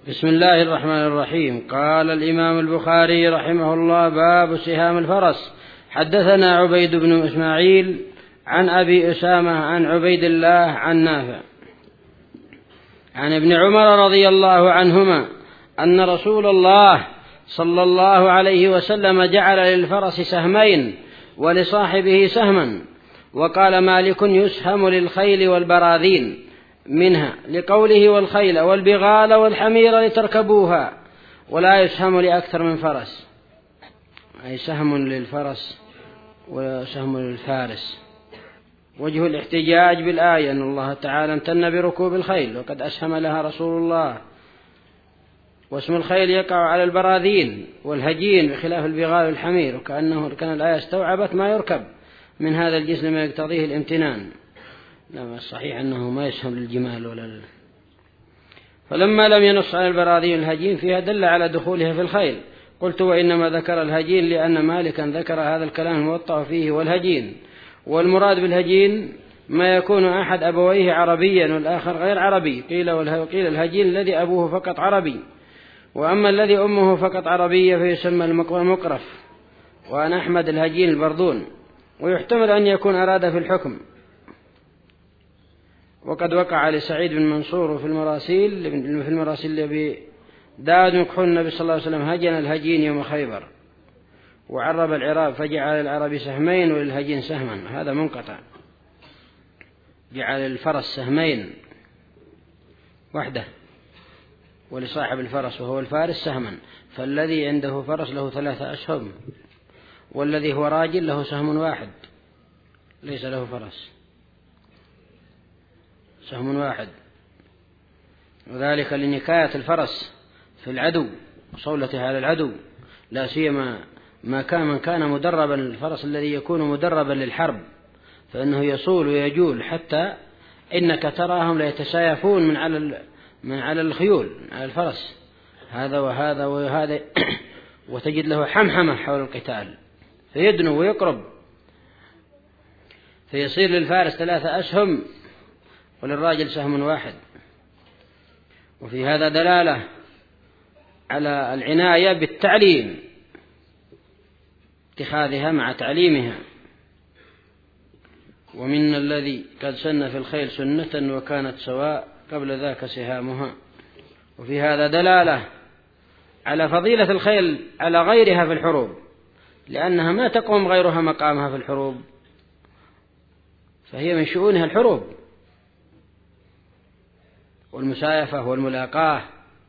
بسم الله الرحمن الرحيم. قال الإمام البخاري رحمه الله: باب سهام الفرس. حدثنا عبيد بن إسماعيل عن أبي أسامة عن عبيد الله عن نافع عن ابن عمر رضي الله عنهما أن رسول الله صلى الله عليه وسلم جعل للفرس سهمين ولصاحبه سهما. وقال مالك: يسهم للخيل والبراذين منها، لقوله: والخيل والبغال والحمير لتركبوها، ولا يسهم لأكثر من فرس، أي سهم للفرس وسهم للفارس. وجه الاحتجاج بالآية أن الله تعالى امتن بركوب الخيل وقد أسهم لها رسول الله، واسم الخيل يقع على البراذين والهجين بخلاف البغال والحمير، وكأنه كان الآية استوعبت ما يركب من هذا الجنس ما يقتضيه الامتنان. لا، الصحيح أنه ما يسهم للجمال ولا فلما لم ينص على البراذين الهجين فيها دل على دخولها في الخيل. قلت: وإنما ذكر الهجين لأن مالكا ذكر هذا الكلام الموطأ فيه والهجين، والمراد بالهجين ما يكون أحد أبويه عربيا والآخر غير عربي. قيل الهجين الذي أبوه فقط عربي، وأما الذي أمه فقط عربية فيسمى المقرف. وأنا أحمد الهجين البرذون. ويحتمل أن يكون أراد في الحكم، وقد وقع لسعيد بن منصور في المراسيل لأبي داود يقول النبي صلى الله عليه وسلم: هجن الهجين يوم خيبر، وعرب العراب فجعل العرب سهمين وللهجين سهما. هذا منقطع. جعل الفرس سهمين وحده، ولصاحب الفرس وهو الفارس سهما. فالذي عنده فرس له 3 أسهم، والذي هو راجل له سهم واحد ليس له فرس، سهم واحد. وذلك لنكاية الفرس في العدو وصولته على العدو، لا سيما من كان مدربا. الفرس الذي يكون مدربا للحرب فإنه يصول ويجول، حتى إنك تراهم لا يتسايفون من على الخيول على الفرس، هذا وهذا وهذا وتجد له حمحمة حول القتال، فيدنو ويقرب، فيصير للفارس 3 أسهم وللراجل سهم واحد. وفي هذا دلالة على العناية بالتعليم، اتخاذها مع تعليمها. ومن الذي قد سن في الخيل سنة وكانت سواء قبل ذاك سهامها. وفي هذا دلالة على فضيلة الخيل على غيرها في الحروب، لأنها ما تقوم غيرها مقامها في الحروب، فهي من شؤونها الحروب والمسايفة والملاقاة.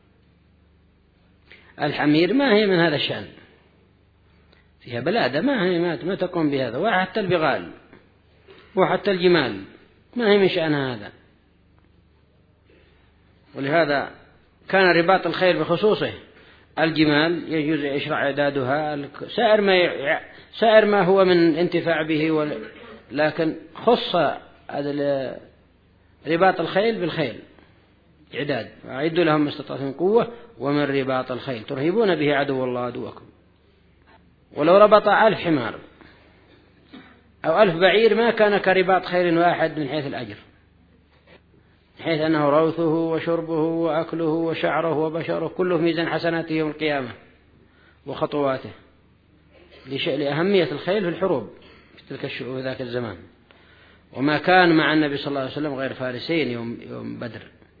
الحمير ما هي من هذا الشأن، فيها بلادة ما تقوم بهذا، وحتى البغال وحتى الجمال ما هي من شأن هذا. ولهذا كان رباط الخيل بخصوصه. الجمال يجوز يشرع إعدادها، سائر ما هو من انتفاع به، لكن خص رباط الخيل بالخيل إعداد: أعدوا لهم ما استطعتم من قوة ومن رباط الخيل ترهبون به عدو الله عدوكم. ولو ربط 1000 حمار أو 1000 بعير ما كان كرباط خيل واحد من حيث الأجر، من حيث أنه روثه وشربه وأكله وشعره وبشره كله في ميزان حسناته يوم القيامة وخطواته، لأهمية الخيل في الحروب في تلك الشؤون ذاك الزمان. وما كان مع النبي صلى الله عليه وسلم غير فارسين يوم بدر،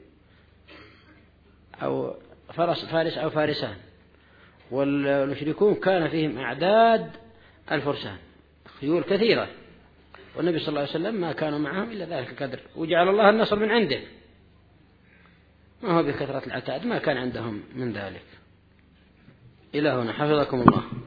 أو فارس أو فارسان، والمشركون كان فيهم أعداد الفرسان، خيول كثيرة، والنبي صلى الله عليه وسلم ما كانوا معهم إلا ذلك القدر، وجعل الله النصر من عنده، ما هو بكثرة العتاد، ما كان عندهم من ذلك. إلى هنا، حفظكم الله.